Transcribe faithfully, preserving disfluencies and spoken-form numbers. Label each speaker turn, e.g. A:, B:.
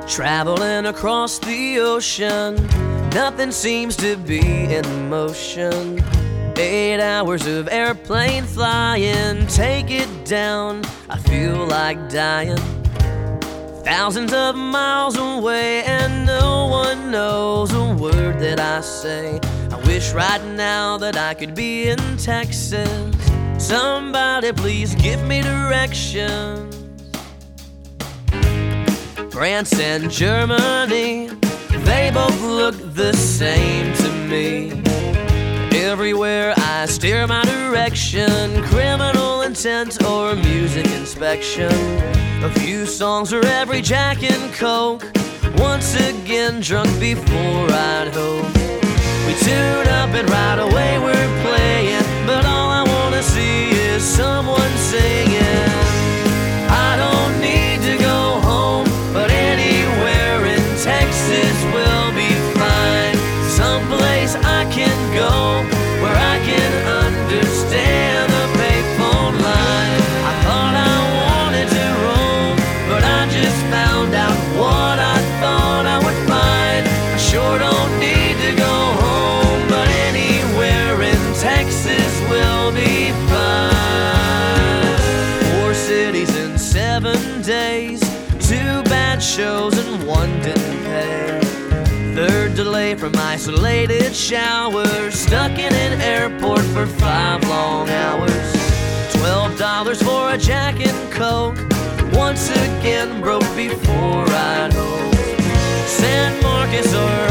A: Traveling across the ocean, nothing seems to be in motion. Eight hours of airplane flying, take it down, I feel like dying. Thousands of miles away and no one knows a word that I say. I wish right now that I could be in Texas. Somebody please give me directions. France and Germany, they both look the same to me. Everywhere I steer my direction, criminal intent or music inspection. A few songs for every Jack and Coke, once again drunk before I'd hope. We tune up and right away we're playing, but all I wanna see is someone singing. I don't need to go home, but anywhere in Texas will be fine. Someplace I can go where I can understand the payphone line. I thought I wanted to roam, but I just found out what I thought I would find. I sure don't need to go home, but anywhere in Texas will be fine. Four cities in seven days, two bad shows and one didn't pay. Third delay from isolated showers, stuck in an airport for five long hours. Twelve dollars for a Jack and Coke, once again broke before I'd hope. San Marcos or